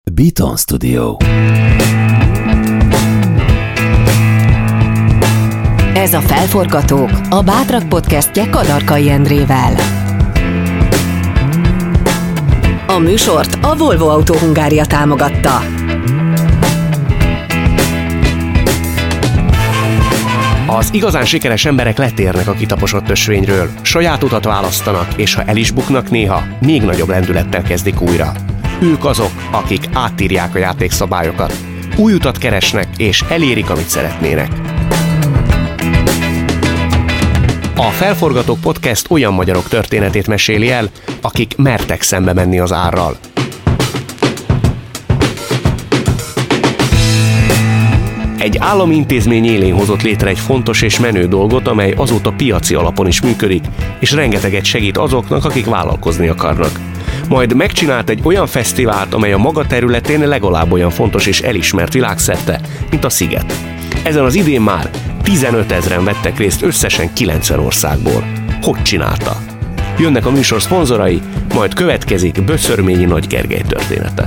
Beaton Studio. Ez a Felforgatók, a Bátrak podcastje Kadarkai Endrével. A műsort a Volvo Autó Hungária támogatta. Az igazán sikeres emberek letérnek a kitaposott ösvényről, saját utat választanak, és ha el is buknak néha, még nagyobb lendülettel kezdik újra. Ők azok, akik átírják a játékszabályokat, új utat keresnek, és elérik, amit szeretnének. A Felforgatók podcast olyan magyarok történetét meséli el, akik mertek szembe menni az árral. Egy állami intézmény élén hozott létre egy fontos és menő dolgot, amely azóta piaci alapon is működik, és rengeteget segít azoknak, akik vállalkozni akarnak. Majd megcsinált egy olyan fesztivált, amely a maga területén legalább olyan fontos és elismert világszerte, mint a Sziget. Ezen az idén már 15 000-en vettek részt összesen 90 országból. Hogy csinálta? Jönnek a műsor szponzorai, majd következik Böszörményi Nagy Gergely története.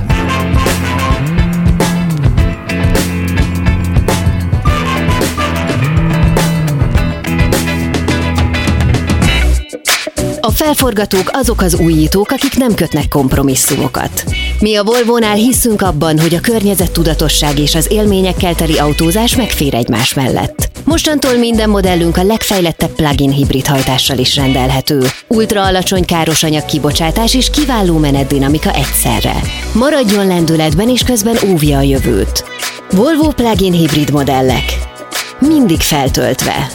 A felforgatók azok az újítók, akik nem kötnek kompromisszumokat. Mi a Volvónál hiszünk abban, hogy a környezettudatosság és az élményekkel teli autózás megfér egymás mellett. Mostantól minden modellünk a legfejlettebb plug-in hibrid hajtással is rendelhető. Ultra alacsony károsanyag kibocsátás és kiváló menetdinamika egyszerre. Maradjon lendületben és közben óvja a jövőt. Volvo plug-in hibrid modellek. Mindig feltöltve.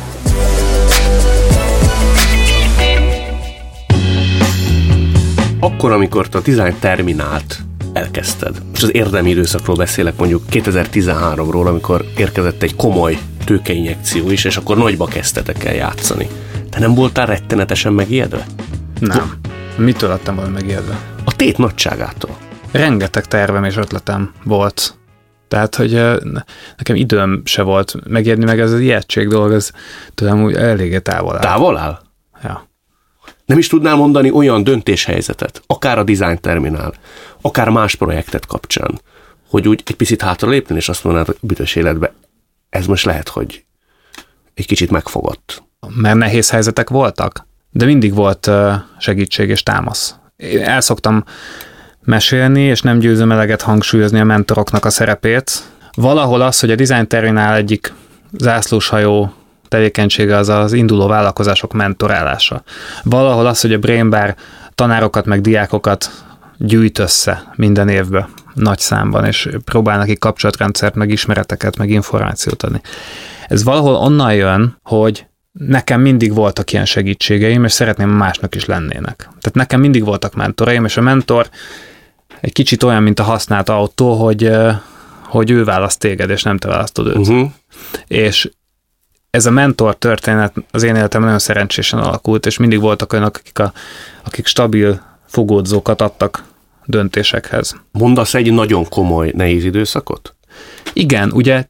Akkor, amikor te a Design Terminált elkezdted, és az érdemi időszakról beszélek, mondjuk 2013-ról, amikor érkezett egy komoly tőkeinjekció is, és akkor nagyba kezdtetek el játszani. Te nem voltál rettenetesen megijedve? Nem. Mitől lettem volna megijedve? A tét nagyságától. Rengeteg tervem és ötletem volt. Tehát, hogy nekem időm se volt megijedni, meg ez az ijegység dolog, ez tőlem úgy eléggé távol áll. Távol áll? Ja. Nem is tudnál mondani olyan döntéshelyzetet, akár a Design Terminál, akár más projektet kapcsán, hogy úgy egy picit hátra lépni, és azt mondanád, hogy büdös életbe, ez most lehet, hogy egy kicsit megfogott. Mert nehéz helyzetek voltak, de mindig volt segítség és támasz. Én el szoktam mesélni, és nem győzöm eleget hangsúlyozni a mentoroknak a szerepét. Valahol az, hogy a Design Terminál egyik zászlóshajó tevékenysége az induló vállalkozások mentorálása. Valahol az, hogy a Brain Bar tanárokat meg diákokat gyűjt össze minden évben nagy számban, és próbál nekik kapcsolatrendszert, meg ismereteket, meg információt adni. Ez valahol onnan jön, hogy nekem mindig voltak ilyen segítségeim, és szeretném másnak is lennének. Tehát nekem mindig voltak mentoraim, és a mentor egy kicsit olyan, mint a használt autó, hogy ő választ téged, és nem te választod őt. És ez a mentor történet az én életemben nagyon szerencsésen alakult, és mindig voltak olyanok, akik stabil fogódzókat adtak döntésekhez. Mondasz egy nagyon komoly, nehéz időszakot? Igen, ugye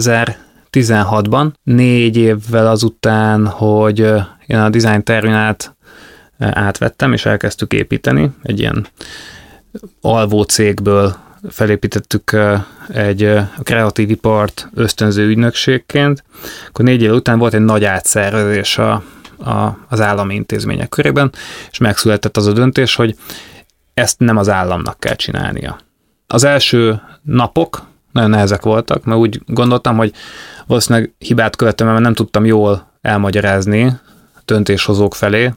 2016-ban, 4 évvel azután, hogy én a Design Terminált átvettem, és elkezdtük építeni, egy ilyen alvó cégből felépítettük egy kreatív ipart ösztönző ügynökségként, akkor 4 év után volt egy nagy átszervezés az állami intézmények körében, és megszületett az a döntés, hogy ezt nem az államnak kell csinálnia. Az első napok nagyon nehezek voltak, mert úgy gondoltam, hogy valószínűleg hibát követtem, mert nem tudtam jól elmagyarázni döntéshozók felé,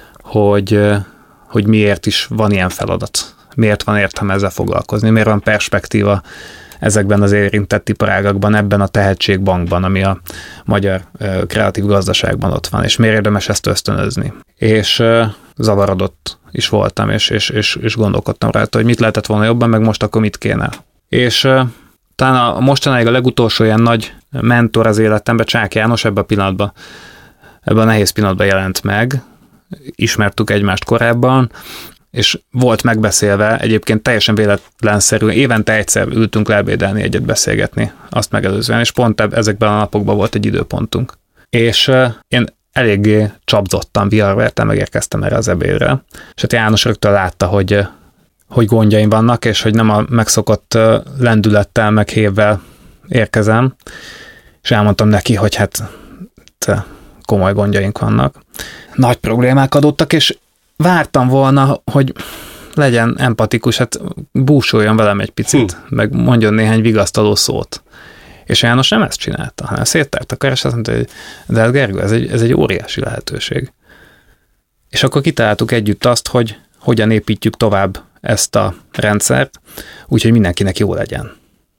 hogy miért is van ilyen feladat. Miért van értelme ezzel foglalkozni, miért van perspektíva ezekben az érintett iparágakban, ebben a tehetségbankban, ami a magyar kreatív gazdaságban ott van, és miért érdemes ezt ösztönözni. És zavarodott is voltam, és gondolkodtam rajta, hogy mit lehetett volna jobban, meg most akkor mit kéne. És talán a mostanáig a legutolsó ilyen nagy mentor az életemben, Csák János ebben a nehéz pillanatban jelent meg, ismertük egymást korábban, és volt megbeszélve, egyébként teljesen véletlenszerűen, évente egyszer ültünk leebédelni, egyet beszélgetni, azt megelőzően, és pont ezekben a napokban volt egy időpontunk. És én eléggé csapzottan, viharverten megérkeztem erre az ebédre, és hát János rögtön látta, hogy hogy gondjaim vannak, és hogy nem a megszokott lendülettel, meg hévvel érkezem, és elmondtam neki, hogy hát komoly gondjaink vannak. Nagy problémák adottak, és vártam volna, hogy legyen empatikus, hát búsuljon velem egy picit, meg mondjon néhány vigasztaló szót. És János nem ezt csinálta, hanem széttárt a kar, és azt mondta, hogy de hát Gergő, ez egy óriási lehetőség. És akkor kitaláltuk együtt azt, hogy hogyan építjük tovább ezt a rendszert, úgyhogy mindenkinek jó legyen.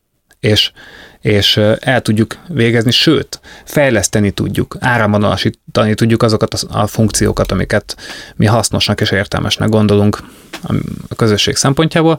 És el tudjuk végezni, sőt, fejleszteni tudjuk, áramvonalasítani tudjuk azokat a funkciókat, amiket mi hasznosnak és értelmesnek gondolunk a közösség szempontjából,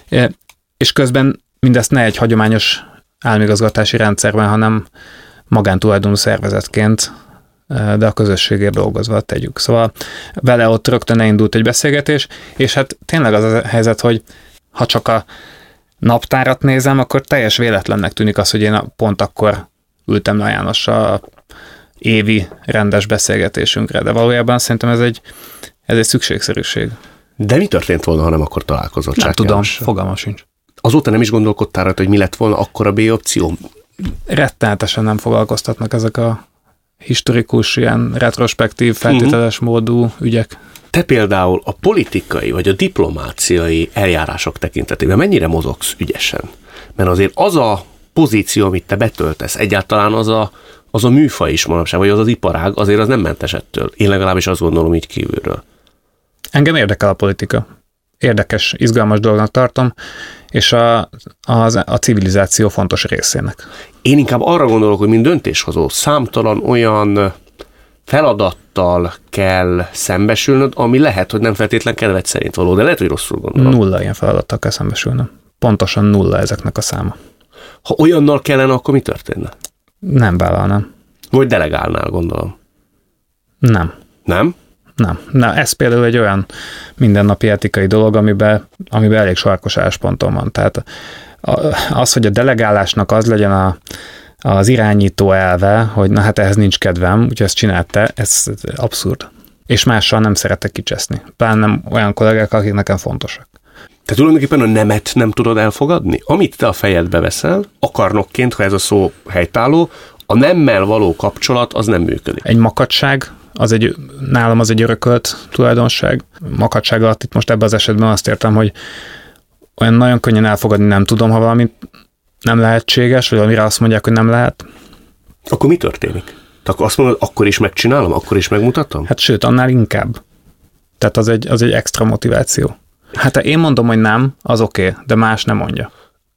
és közben mindezt ne egy hagyományos államigazgatási rendszerben, hanem magántulajdonú szervezetként, de a közösségért dolgozva tegyük. Szóval vele ott rögtön elindult egy beszélgetés, és hát tényleg az a helyzet, hogy ha csak a naptárat nézem, akkor teljes véletlennek tűnik az, hogy én pont akkor ültem le Jánossal a évi rendes beszélgetésünkre, de valójában szerintem ez egy szükségszerűség. De mi történt volna, ha nem akkor találkozott? Nem tudom, fogalmam sincs. Azóta nem is gondolkodtál rá, hogy mi lett volna akkor a B opció? Rettenetesen nem foglalkoztatnak ezek a historikus, ilyen retrospektív, feltételes módú ügyek. Te például a politikai vagy a diplomáciai eljárások tekintetében mennyire mozogsz ügyesen? Mert azért az a pozíció, amit te betöltesz, egyáltalán az a műfaj is manapság, vagy az az iparág, azért az nem mentes ettől. Én legalábbis azt gondolom így kívülről. Engem érdekel a politika. Érdekes, izgalmas dolognak tartom, és a civilizáció fontos részének. Én inkább arra gondolok, hogy mint döntéshozó számtalan olyan feladattal kell szembesülnöd, ami lehet, hogy nem feltétlen kedved szerint való, de lehet, hogy rosszul gondolom. 0 ilyen feladattal kell szembesülnöm. Pontosan 0 ezeknek a száma. Ha olyannal kellene, akkor mi történne? Nem vállalnám. Vagy delegálnál, gondolom. Nem. Nem? Nem. Na, ez például egy olyan mindennapi etikai dolog, amiben elég sarkos álláspontom van. Tehát az, hogy a delegálásnak az legyen az irányító elve, hogy na hát ehhez nincs kedvem, úgyhogy ezt csinálta, ez abszurd. És mással nem szeretek kicseszni. Pláne nem olyan kollégák, akik nekem fontosak. Te tulajdonképpen a nemet nem tudod elfogadni? Amit te a fejedbe veszel, akarnokként, ha ez a szó helytálló, a nemmel való kapcsolat az nem működik. Egy makacság, nálam az egy örökölt tulajdonság. Makacság alatt itt most ebben az esetben azt értem, hogy olyan nagyon könnyen elfogadni nem tudom, ha valamit nem lehetséges, vagy amire azt mondják, hogy nem lehet. Akkor mi történik? Akkor azt mondod, akkor is megcsinálom, akkor is megmutatom? Hát sőt, annál inkább. Tehát az egy extra motiváció. Hát ha én mondom, hogy nem, az oké, de más nem mondja.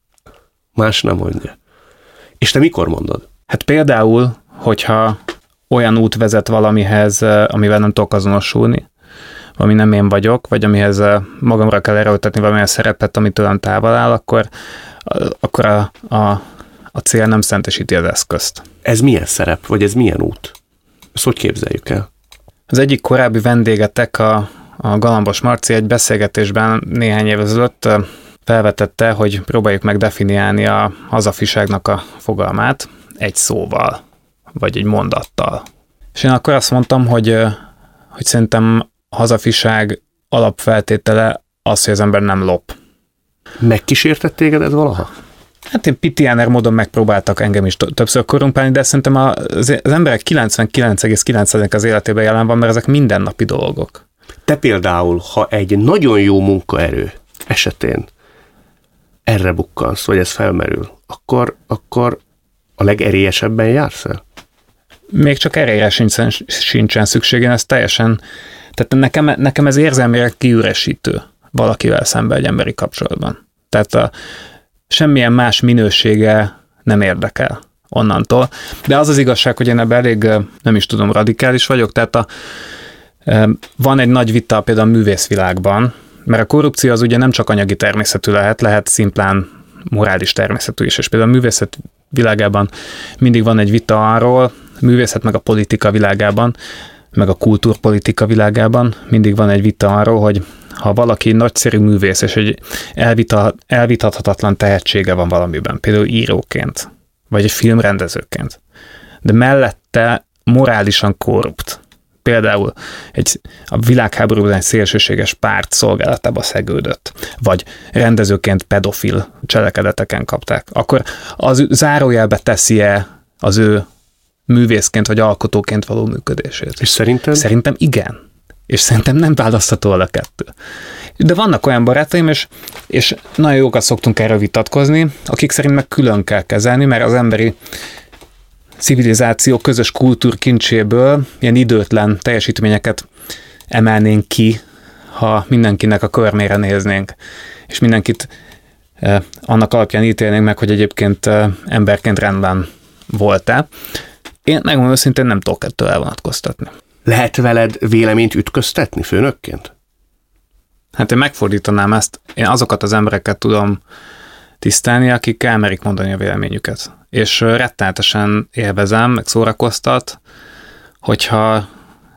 Más nem mondja. És te mikor mondod? Hát például, hogyha olyan út vezet valamihez, amivel nem tudok azonosulni, ami nem én vagyok, vagy amihez magamra kell erőltetni valamilyen szerepet, ami tőlem távol áll, akkor a cél nem szentesíti az eszközt. Ez milyen szerep, vagy ez milyen út? Ezt hogy képzeljük el? Az egyik korábbi vendégetek, a Galambos Marci egy beszélgetésben néhány év ezelőtt felvetette, hogy próbáljuk meg definiálni a hazafiságnak a fogalmát egy szóval, vagy egy mondattal. És én akkor azt mondtam, hogy szerintem a hazafiság alapfeltétele az, hogy az ember nem lop. Megkísértett téged ez valaha? Hát én pitiáner módon megpróbáltak engem is többször korrumpálni, de szerintem az emberek 99,9% az életében jelen van, mert ezek mindennapi dolgok. Te például, ha egy nagyon jó munkaerő esetén erre bukkansz, vagy ez felmerül, akkor a legerélyesebben jársz el? Még csak erre sincsen szükségén, ez teljesen, tehát nekem ez érzelmileg kiüresítő valakivel szemben egy emberi kapcsolatban. Tehát semmilyen más minősége nem érdekel onnantól. De az az igazság, hogy én ebben elég, nem is tudom, radikális vagyok, tehát van egy nagy vita például a művészvilágban, mert a korrupció az ugye nem csak anyagi természetű lehet szimplán morális természetű is, és például a művészet világában mindig van egy vita arról, a művészet meg a politika világában, meg a kultúrpolitika világában mindig van egy vita arról, hogy ha valaki nagyszerű művész, és egy elvitathatatlan tehetsége van valamiben, például íróként, vagy egy filmrendezőként, de mellette morálisan korrupt, például a világháborúban egy szélsőséges párt szolgálatába szegődött, vagy rendezőként pedofil cselekedeteken kapták, akkor az zárójelbe teszi-e az ő művészként vagy alkotóként való működését? És szerinted? Szerintem igen. És szerintem nem választható a kettő. De vannak olyan barátaim, és nagyon jókat szoktunk erről vitatkozni, akik szerint meg külön kell kezelni, mert az emberi civilizáció közös kultúrkincséből ilyen időtlen teljesítményeket emelnénk ki, ha mindenkinek a körmére néznénk, és mindenkit annak alapján ítélnénk meg, hogy egyébként emberként rendben volt-e. Én megmondom őszintén nem tudok ettől elvonatkoztatni. Lehet veled véleményt ütköztetni főnökként? Hát én megfordítanám ezt, én azokat az embereket tudom tisztelni, akik elmerik mondani a véleményüket. És rettenetesen élvezem, meg szórakoztat, hogyha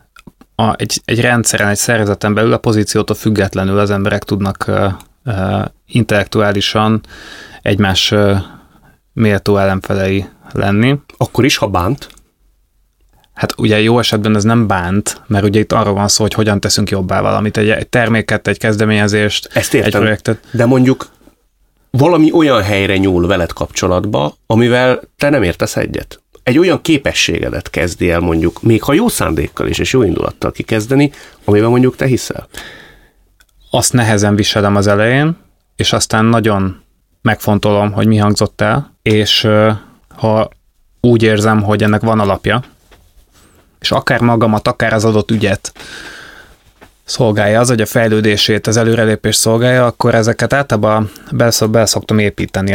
egy rendszeren, egy szervezeten belül a pozíciótól függetlenül az emberek tudnak intellektuálisan egymás méltó ellenfelei lenni. Akkor is, ha bánt? Hát ugye jó esetben ez nem bánt, mert ugye itt arról van szó, hogy hogyan teszünk jobbá valamit, egy terméket, egy kezdeményezést, ezt értem, egy projektet. De mondjuk valami olyan helyre nyúl veled kapcsolatba, amivel te nem értesz egyet. Egy olyan képességedet kezdi el mondjuk, még ha jó szándékkal is és jó indulattal kikezdeni, amivel mondjuk te hiszel. Azt nehezen viselem az elején, és aztán nagyon megfontolom, hogy mi hangzott el, és ha úgy érzem, hogy ennek van alapja, és akár magamat, akár az adott ügyet szolgálja az, hogy a fejlődését, az előrelépést szolgálja, akkor ezeket általában be szoktam építeni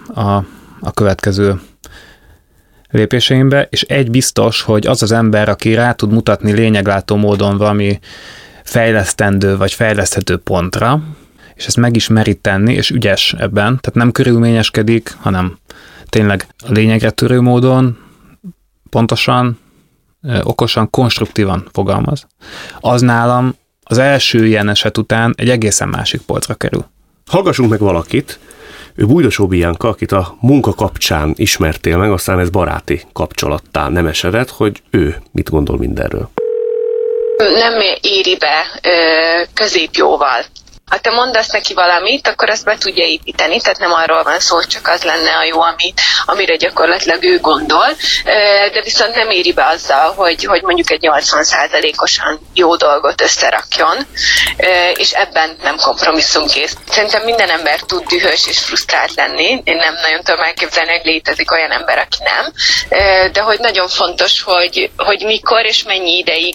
a következő lépéseimbe, és egy biztos, hogy az az ember, aki rá tud mutatni lényeglátó módon valami fejlesztendő vagy fejleszthető pontra, és ezt meg is meri tenni, és ügyes ebben, tehát nem körülményeskedik, hanem tényleg a lényegre törő módon, pontosan, okosan, konstruktívan fogalmaz. Az nálam az első ilyen eset után egy egészen másik polcra kerül. Hallgassunk meg valakit, ő Bújdosó Bianca, akit a munka kapcsán ismertél meg, aztán ez baráti kapcsolattá nem esedett, hogy ő mit gondol mindenről. Nem éri be középjóval. Ha te mondasz neki valamit, akkor azt be tudja építeni, tehát nem arról van szó, hogy csak az lenne a jó, amire gyakorlatilag ő gondol, de viszont nem éri be azzal, hogy mondjuk egy 80%-osan jó dolgot összerakjon, és ebben nem kompromisszumkész. Szerintem minden ember tud dühös és frusztrált lenni, én nem nagyon tudom elképzelni, hogy létezik olyan ember, aki nem, de hogy nagyon fontos, hogy mikor és mennyi ideig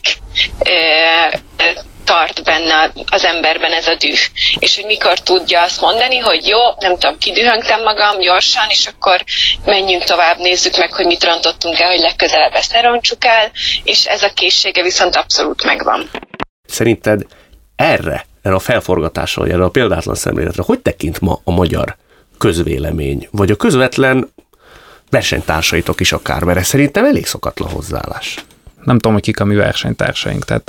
tart benne az emberben ez a düh. És hogy mikor tudja azt mondani, hogy jó, nem tudom, kidühöngtem magam gyorsan, és akkor menjünk tovább, nézzük meg, hogy mit rontottunk el, hogy legközelebb ezt ne rontsuk el, és ez a készsége viszont abszolút megvan. Szerinted erre a felforgatásra, vagy erre a példátlan szemléletre hogy tekint ma a magyar közvélemény, vagy a közvetlen versenytársaitok is akár, mert ez szerintem elég szokatlan hozzáállás. Nem tudom, hogy kik a mi versenytársaink, tehát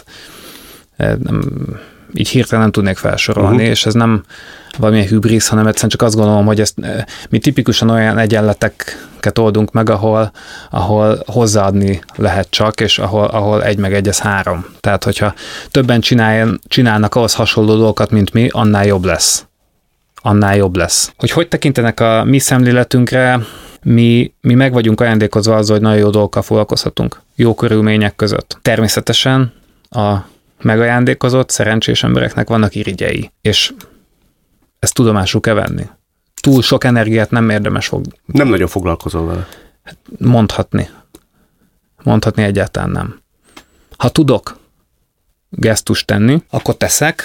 így hirtelen nem tudnék felsorolni, és ez nem valamilyen hübrisz, hanem egyszerűen csak azt gondolom, hogy ezt mi tipikusan olyan egyenleteket oldunk meg, ahol hozzáadni lehet csak, és ahol 1 meg 1 az 3. Tehát, hogyha többen csinálnak ahhoz hasonló dolgokat, mint mi, annál jobb lesz. Annál jobb lesz. Hogy tekintenek a mi szemléletünkre, mi meg vagyunk ajándékozva azzal, hogy nagyon jó dolgokkal foglalkozhatunk. Jó körülmények között. Természetesen a megajándékozott, szerencsés embereknek vannak irigyei, és ezt tudomásul kell venni. Túl sok energiát nem érdemes Nem nagyon foglalkozol vele. Mondhatni egyáltalán nem. Ha tudok gesztust tenni, akkor teszek,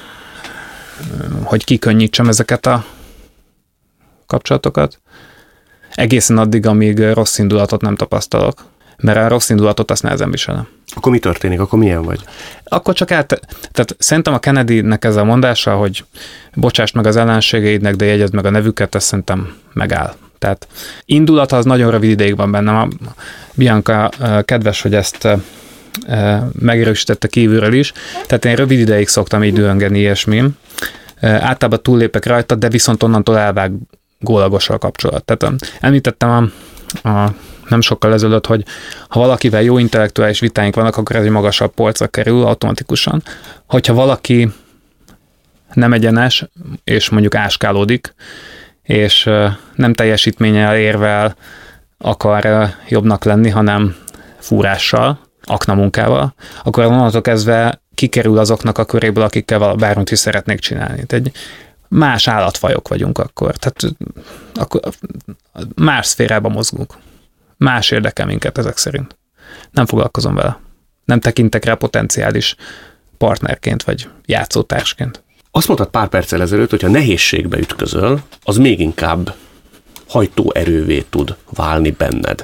hogy kikönnyítsem ezeket a kapcsolatokat, egészen addig, amíg rossz indulatot nem tapasztalok, mert a rossz indulatot azt nehezen viselem. Akkor mi történik? Akkor milyen vagy? Akkor csak tehát szerintem a Kennedynek ez a mondása, hogy bocsásd meg az ellenségeidnek, de jegyezd meg a nevüket, ez szerintem megáll. Tehát indulata az nagyon rövid ideig van bennem. A Bianca kedves, hogy ezt megerősítette kívülről is. Tehát én rövid ideig szoktam így dühöngeni ilyesmin. Általában túllépek rajta, de viszont onnantól elvág gólagos a kapcsolat. Tehát említettem a nem sokkal ezelőtt, hogy ha valakivel jó intellektuális vitáink vannak, akkor ez egy magasabb polcra kerül automatikusan. Hogyha valaki nem egyenes, és mondjuk áskálódik, és nem teljesítménnyel érvel akar jobbnak lenni, hanem fúrással, aknamunkával, akkor onnantól kezdve kikerül azoknak a köréből, akikkel bármit is szeretnék csinálni. Egy más állatfajok vagyunk akkor. Tehát akkor más szférában mozgunk. Más érdekel minket ezek szerint. Nem foglalkozom vele. Nem tekintek rá potenciális partnerként, vagy játszótársként. Azt mondtad pár perccel ezelőtt, hogy ha nehézségbe ütközöl, az még inkább hajtóerővé tud válni benned.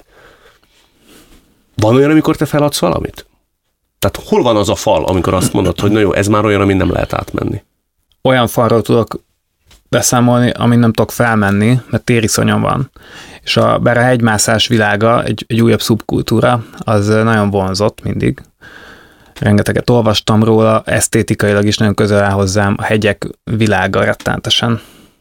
Van olyan, amikor te feladsz valamit? Tehát hol van az a fal, amikor azt mondod, hogy na jó, ez már olyan, amin nem lehet átmenni? Olyan falról tudok beszámolni, amin nem tudok felmenni, mert tériszonyom van. És bár a hegymászás világa, egy újabb szubkultúra, az nagyon vonzott mindig. Rengeteget olvastam róla, esztétikailag is nagyon közel áll hozzám, a hegyek világa rettenetesen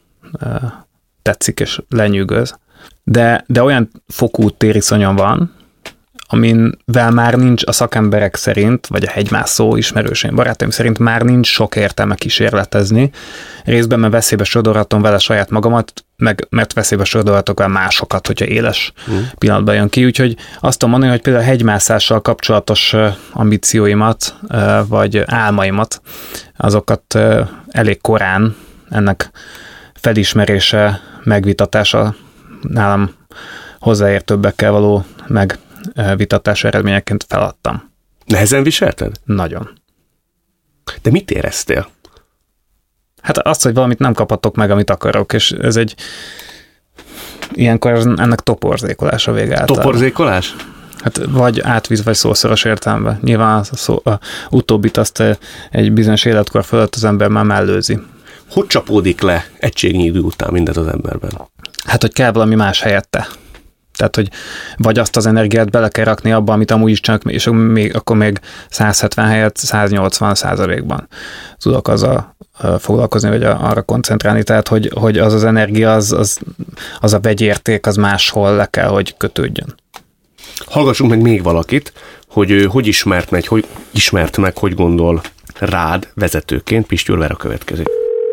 tetszik és lenyűgöz. De olyan fokú tériszonyom van, aminvel már nincs a szakemberek szerint, vagy a hegymászó ismerőseim, barátaim szerint már nincs sok értelme kísérletezni. Részben, mert veszélybe sodorhatom vele saját magamat, meg mert veszélybe sodorhatok vele másokat, hogyha éles pillanatban jön ki. Úgyhogy azt tudom mondani, hogy például a hegymászással kapcsolatos ambícióimat, vagy álmaimat, azokat elég korán ennek felismerése, megvitatása nálam hozzáértőbbekkel való megvitatás eredményeként feladtam. Nehezen viselted? Nagyon. De mit éreztél? Hát azt, hogy valamit nem kaphatok meg, amit akarok, és ez egy ilyenkor ennek toporzékolás a vége által. Toporzékolás? Hát vagy átvíz, vagy szószoros értelemben. Nyilván a utóbbit azt egy bizonyos életkor fölött az ember már mellőzi. Hogy csapódik le egységnyi idő után mindez az emberben? Hát, hogy kell valami más helyette. Tehát, hogy vagy azt az energiát bele kell rakni abba, amit amúgy is csak, és akkor még 170 helyett 180%-ban tudok azzal foglalkozni, vagy arra koncentrálni. Tehát, hogy az energia, az a vegyérték, az máshol le kell, hogy kötődjön. Hallgassunk meg még valakit, hogy ismert meg, hogy gondol rád vezetőként. Pistyúr Vera következik.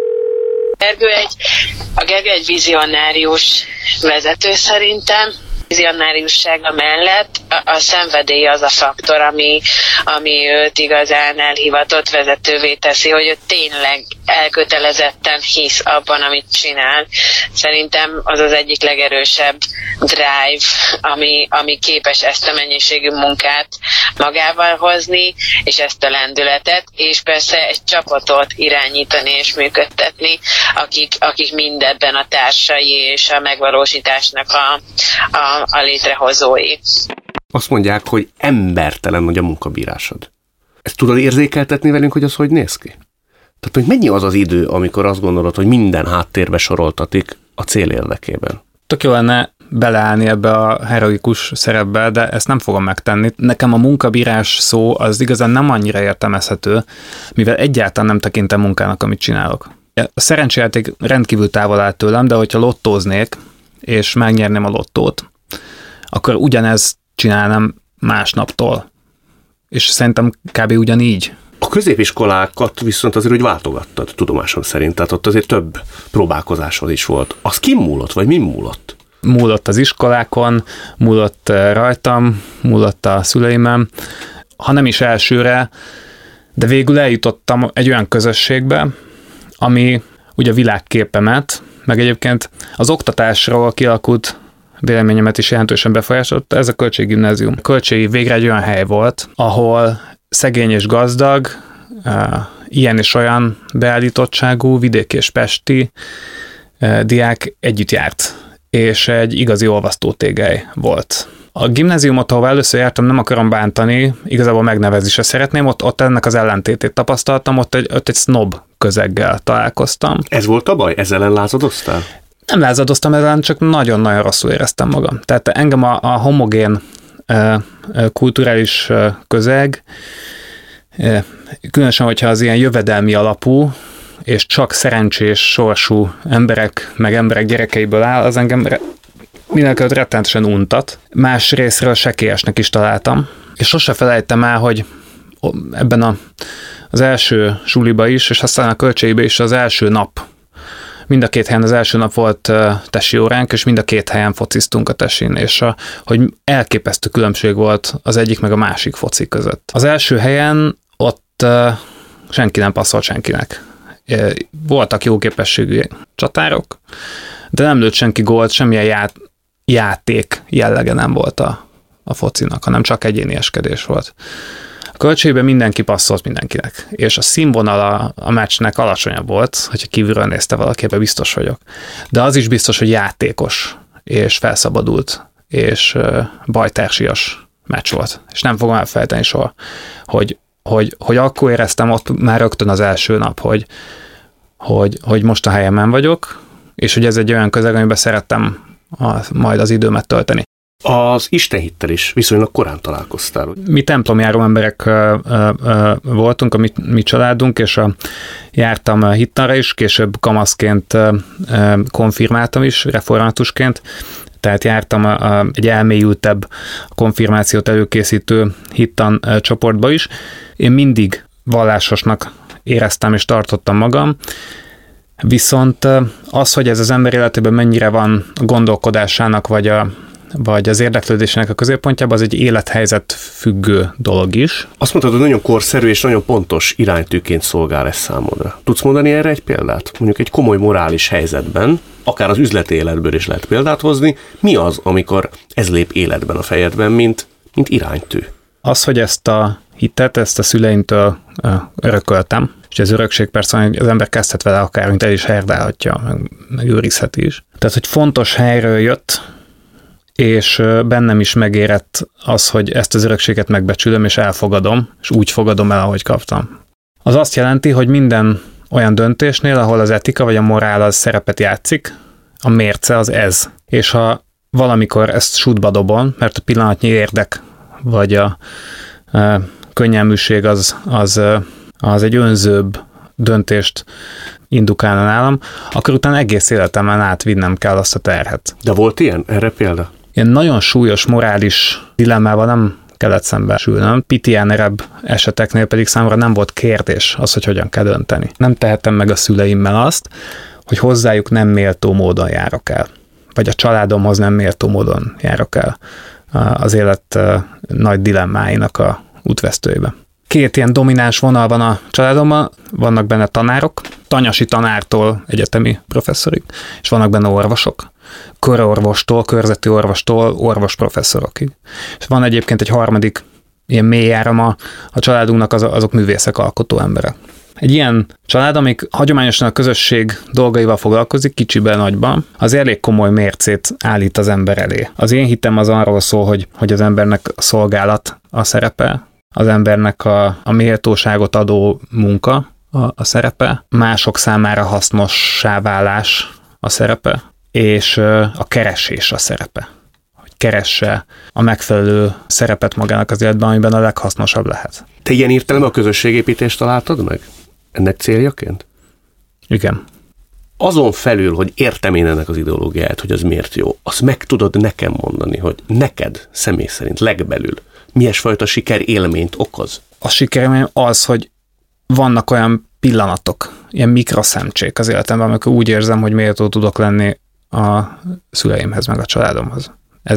Gergő egy vizionárius vezető szerintem. Vizionáriussága mellett a szenvedély az a faktor, ami őt igazán elhivatott vezetővé teszi, hogy ő tényleg elkötelezetten hisz abban, amit csinál. Szerintem az az egyik legerősebb drive, ami képes ezt a mennyiségű munkát magával hozni, és ezt a lendületet, és persze egy csapatot irányítani és működtetni, akik mindebben a társai és a megvalósításnak a létrehozói. Azt mondják, hogy embertelen nagy a munkabírásod. Ezt tudod érzékeltetni velünk, hogy az hogy néz ki? Tehát, hogy mennyi az az idő, amikor azt gondolod, hogy minden háttérbe soroltatik a cél érdekében? Tök jó lenne beleállni ebbe a heroikus szerepbe, de ezt nem fogom megtenni. Nekem a munkabírás szó az igazán nem annyira értelmezhető, mivel egyáltalán nem tekintem munkának, amit csinálok. A szerencsejáték rendkívül távol áll tőlem, de hogyha lottóznék, és megnyerném a lottót, akkor ugyanezt csinálnám másnaptól. És szerintem kb. Ugyanígy. A középiskolákat viszont azért úgy váltogattad, tudomásom szerint, tehát ott azért több próbálkozásod is volt. Az kim múlott, vagy mi múlott? Múlott az iskolákon, múlott rajtam, múlott a szüleimem, ha nem is elsőre, de végül eljutottam egy olyan közösségbe, ami ugye a világképemet, meg egyébként az oktatásról kialakult véleményemet is jelentősen befolyásolta, ez a Kölcségi Gimnázium. A Kölcségi végre egy olyan hely volt, ahol szegény és gazdag, ilyen és olyan beállítottságú, vidéki és pesti diák együtt járt, és egy igazi olvasztótégely volt. A gimnáziumot, ahol először jártam, nem akarom bántani, igazából megnevezni se szeretném, ott ennek az ellentétét tapasztaltam, ott egy snob közeggel találkoztam. Ez volt a baj? Ezzel ellen lázadoztál? Nem lázadoztam ellen, csak nagyon-nagyon rosszul éreztem magam. Tehát engem a homogén kulturális közeg, különösen, hogyha az ilyen jövedelmi alapú, és csak szerencsés sorsú emberek, meg emberek gyerekeiből áll, az engem mindenkelőtt rettenetesen untat, más részről sekélyesnek is találtam, és sose felejtem el, hogy ebben az első suliba is, és aztán a Kölcseibe is az első nap, mind a két helyen az első nap volt tesi óránk, és mind a két helyen fociztunk a tesin, és hogy elképesztő különbség volt az egyik meg a másik foci között. Az első helyen ott senki nem passzolt senkinek. Voltak jó képességű csatárok, de nem lőtt senki gólt, semmilyen játék jellege nem volt a focinak, hanem csak egyénieskedés volt. A Kölcseiben mindenki passzolt mindenkinek, és a színvonal a meccsnek alacsonyabb volt, hogyha kívülről nézte valaki, ebben biztos vagyok. De az is biztos, hogy játékos, és felszabadult, és bajtársias meccs volt. És nem fogom elfelejteni soha, hogy akkor éreztem ott már rögtön az első nap, hogy most a helyemen vagyok, és hogy ez egy olyan közeg, amiben szerettem majd az időmet tölteni. Az istenhittel is viszonylag korán találkoztál. Mi templomjáró emberek voltunk, a mi családunk, és jártam hittanra is, később kamaszként konfirmáltam is, reformátusként, tehát jártam egy elmélyültebb konfirmációt előkészítő hittan csoportba is. Én mindig vallásosnak éreztem és tartottam magam, viszont az, hogy ez az ember életében mennyire van a gondolkodásának, vagy az érdeklődésének a középpontjában, az egy élethelyzet függő dolog is. Azt mondtad, hogy nagyon korszerű és nagyon pontos iránytűként szolgál ez számodra. Tudsz mondani erre egy példát? Mondjuk egy komoly morális helyzetben, akár az üzleti életből is lehet példát hozni, mi az, amikor ez lép életben a fejedben, mint iránytű? Az, hogy ezt a hitet, ezt a szüleimtől örököltem, és ez örökség persze, hogy az ember kezdhet vele akár, mint el is herdálhatja, meg őrizheti is. Tehát, hogy fontos helyről jött, és bennem is megérett az, hogy ezt az örökséget megbecsülöm, és elfogadom, és úgy fogadom el, ahogy kaptam. Az azt jelenti, hogy minden olyan döntésnél, ahol az etika vagy a morál az szerepet játszik, a mérce az ez. És ha valamikor ezt sútba dobom, mert a pillanatnyi érdek, vagy a könnyelműség az egy önzőbb döntést indukálna nálam, akkor utána egész életemben átvinnem kell azt a terhet. De volt ilyen? Erre példa? Ilyen nagyon súlyos morális dilemmával nem kellett szembesülnöm. Pitiánerebb eseteknél pedig számomra nem volt kérdés az, hogy hogyan kell dönteni. Nem tehetem meg a szüleimmel azt, hogy hozzájuk nem méltó módon járok el. Vagy a családomhoz nem méltó módon járok el az élet nagy dilemmáinak a útvesztőjébe. Két ilyen domináns vonal van a családomban, vannak benne tanárok, tanyasi tanártól egyetemi professzorig, és vannak benne orvosok, körorvostól, körzeti orvostól orvosprofesszorokig. És van egyébként egy harmadik ilyen mély árama a családunknak, azok művészek, alkotó emberek. Egy ilyen család, amik hagyományosan a közösség dolgaival foglalkozik, kicsiben, nagyban, az elég komoly mércét állít az ember elé. Az én hitem az arról szól, hogy az embernek a szolgálat a szerepe, az embernek a méltóságot adó munka a szerepe, mások számára hasznossá válás a szerepe, és a keresés a szerepe. Hogy keresse a megfelelő szerepet magának az életben, amiben a leghasznosabb lehet. Te ilyen értelemben a közösségépítést találtad meg? Ennek céljaként? Igen. Azon felül, hogy értem én ennek az ideológiáját, hogy az miért jó, azt meg tudod nekem mondani, hogy neked személy szerint legbelül milyesfajta sikerélményt okoz? A sikerélmény az, hogy vannak olyan pillanatok, ilyen mikroszemcsék az életemben, amikor úgy érzem, hogy méltó tudok lenni a szüleimhez, meg a családomhoz.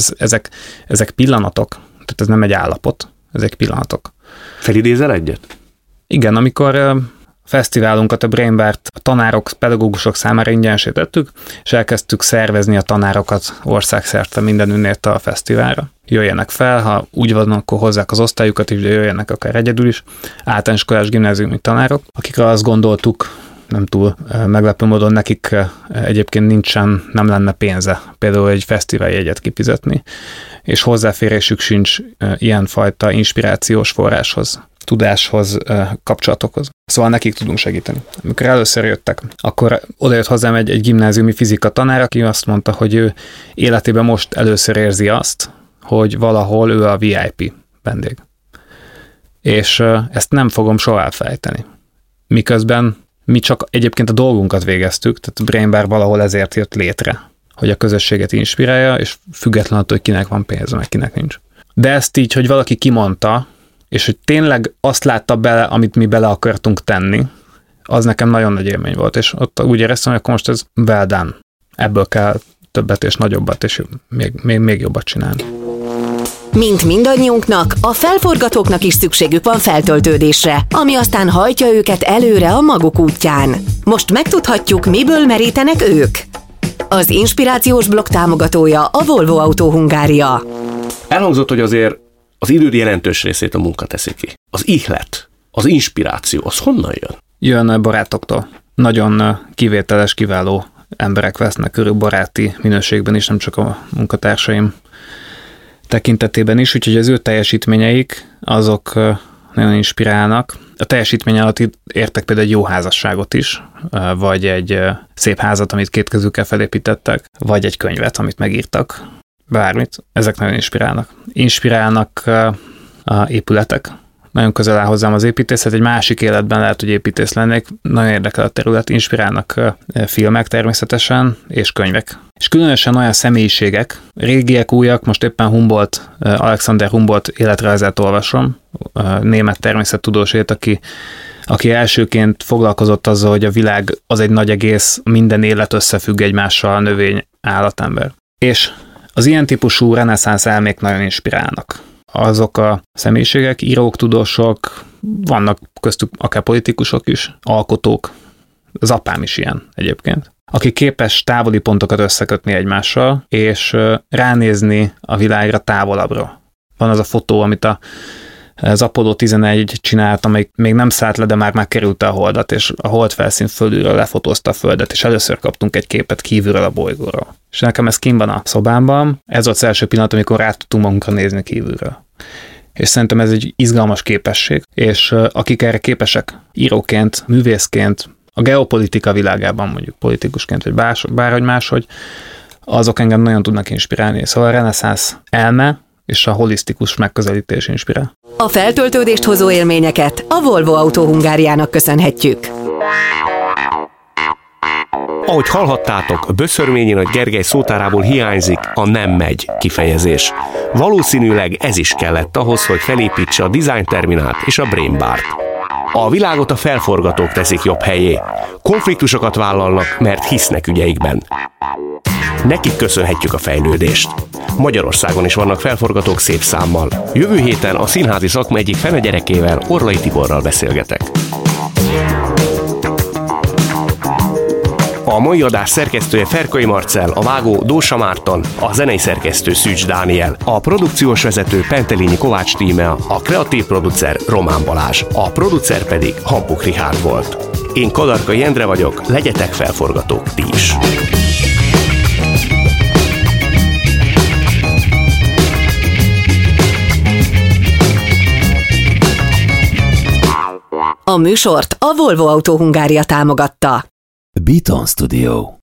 Ezek pillanatok, tehát ez nem egy állapot, ezek pillanatok. Felidézel egyet? Igen, amikor fesztiválunkat, a Brain Bart a tanárok, pedagógusok számára ingyenesítettük, és elkezdtük szervezni a tanárokat országszerte mindenünnét a fesztiválra. Jöjjenek fel, ha úgy van, akkor hozzák az osztályukat is, de jöjjenek akár egyedül is, általános iskolás gimnáziumi tanárok, akikre azt gondoltuk, nem túl meglepő módon nekik egyébként nem lenne pénze például egy fesztiváljegyet kifizetni, és hozzáférésük sincs ilyenfajta inspirációs forráshoz, tudáshoz, kapcsolatokhoz. Szóval nekik tudunk segíteni. Amikor először jöttek, akkor odajött hozzám egy gimnáziumi fizika tanár, aki azt mondta, hogy ő életében most először érzi azt, hogy valahol ő a VIP vendég. És ezt nem fogom soha elfelejteni. Miközben mi csak egyébként a dolgunkat végeztük, tehát a Brain Bar valahol ezért jött létre, hogy a közösséget inspirálja, és független attól, hogy kinek van pénze, meg kinek nincs. De ezt így, hogy valaki kimondta, és hogy tényleg azt látta bele, amit mi bele akartunk tenni, az nekem nagyon nagy élmény volt, és ott úgy éreztem, hogy akkor most ez well done. Ebből kell többet és nagyobbat, és még jobbat csinálni. Mint mindannyiunknak, a felforgatóknak is szükségük van feltöltődésre, ami aztán hajtja őket előre a maguk útján. Most megtudhatjuk, miből merítenek ők. Az inspirációs blog támogatója a Volvo Autó Hungária. Elhangzott, hogy azért az időd jelentős részét a munka teszi ki. Az ihlet, az inspiráció, az honnan jön? Jön barátoktól. Nagyon kivételes, kiváló emberek vesznek körül baráti minőségben is, nem csak a munkatársaim tekintetében is, úgyhogy az ő teljesítményeik, azok nagyon inspirálnak. A teljesítmény alatt értek például egy jó házasságot is, vagy egy szép házat, amit két kezükkel felépítettek, vagy egy könyvet, amit megírtak, bármit. Ezek nagyon inspirálnak. Inspirálnak a épületek. Nagyon közel áll hozzám az építészet, egy másik életben lehet, hogy építész lennék. Nagyon érdekel a terület, inspirálnak filmek természetesen, és könyvek. És különösen olyan személyiségek, régiek, újak, most éppen Alexander Humboldt életrajzát olvasom, német természettudósét, aki elsőként foglalkozott azzal, hogy a világ az egy nagy egész, minden élet összefügg egymással, növény, állatember. És az ilyen típusú reneszánsz elmék nagyon inspirálnak. Azok a személyiségek, írók, tudósok, vannak köztük akár politikusok is, alkotók, az apám is ilyen egyébként, aki képes távoli pontokat összekötni egymással, és ránézni a világra távolabbra. Van az a fotó, amit az Apollo 11 csinált, amelyik még nem szállt le, de már került a holdat, és a hold felszín fölülről lefotózta a földet, és először kaptunk egy képet kívülről a bolygóról. És nekem ez kint van a szobámban, ez volt az első pillanat, amikor rá tudtunk magunkra nézni kívülről. És szerintem ez egy izgalmas képesség, és akik erre képesek, íróként, művészként, a geopolitika világában mondjuk politikusként, vagy bárhogy máshogy, azok engem nagyon tudnak inspirálni. Szóval a reneszánsz elme és a holisztikus megközelítés inspirál. A feltöltődést hozó élményeket a Volvo Autó Hungáriának köszönhetjük. Ahogy hallhattátok, Böszörményi Nagy Gergely szótárából hiányzik a nem megy kifejezés. Valószínűleg ez is kellett ahhoz, hogy felépítse a Design Terminált és a Brain Bart. A világot a felforgatók teszik jobb helyé. Konfliktusokat vállalnak, mert hisznek ügyeikben. Nekik köszönhetjük a fejlődést. Magyarországon is vannak felforgatók szép számmal. Jövő héten a színházi szakma egyik fenegyerekével, Orlai Tiborral beszélgetek. A mai adás szerkesztője Ferkai Marcell, a vágó Dósa Márton, a zenei szerkesztő Szűcs Dániel, a produkciós vezető Pentelényi Kovács Tímea, a kreatív producer Román Balázs, a producer pedig Hampuk Richárd volt. Én Kadarkai Endre vagyok, legyetek felforgatók ti is! A műsort a Volvo Autó Hungária támogatta. Beaton Studio.